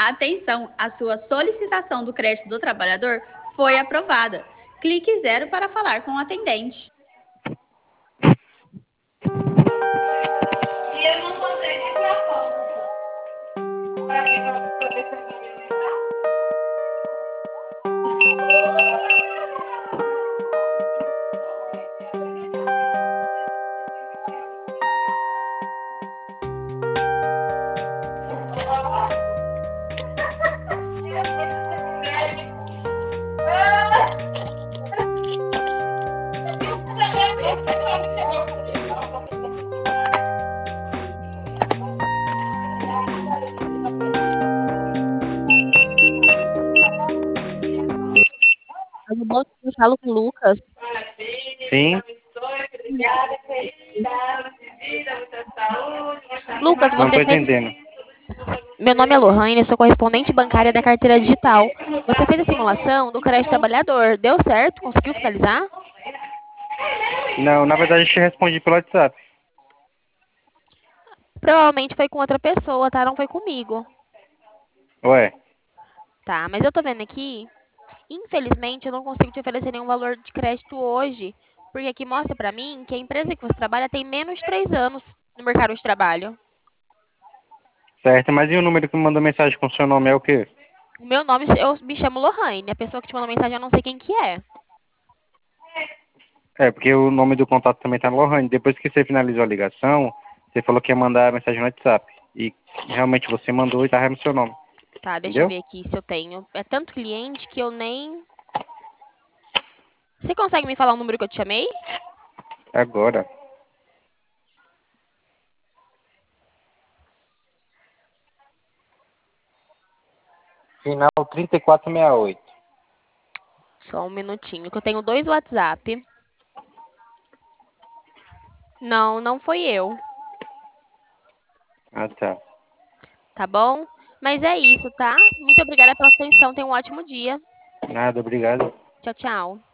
Atenção, a sua solicitação do crédito do trabalhador foi aprovada. Clique 0 para falar com o atendente. E eu não contei de propósito. Para que você poder saber. Tudo bom? Eu falo com o Lucas. Sim, Lucas, não você estou fez. entendendo. Meu nome é Lohane, sou correspondente bancária da carteira digital. Você fez a simulação do crédito trabalhador. Deu certo? Conseguiu finalizar? Não, na verdade, eu te respondi pelo WhatsApp. Provavelmente foi com outra pessoa, tá? Não foi comigo. Ué, Tá, mas eu tô vendo aqui. Infelizmente, eu não consigo te oferecer nenhum valor de crédito hoje. Porque aqui mostra pra mim que a empresa que você trabalha tem menos de 3 anos no mercado de trabalho. certo, mas e o número que me mandou mensagem com seu nome é o quê? O meu nome, eu me chamo Lohane. A pessoa que te mandou mensagem, eu não sei quem que é. É, porque o nome do contato também tá no Lohane. Depois que você finalizou a ligação, você falou que ia mandar mensagem no WhatsApp. E realmente você mandou e tava no seu nome. Tá, deixa eu Entendeu? ver aqui se eu tenho. É tanto cliente que eu nem. Você consegue me falar o número que eu te chamei? Agora. Final 3468. Só um minutinho, que eu tenho dois WhatsApp. Não, não foi eu, Ah, tá. tá bom? Mas é isso, tá? Muito obrigada pela sua atenção. Tenha um ótimo dia. Nada, obrigado. Tchau, tchau.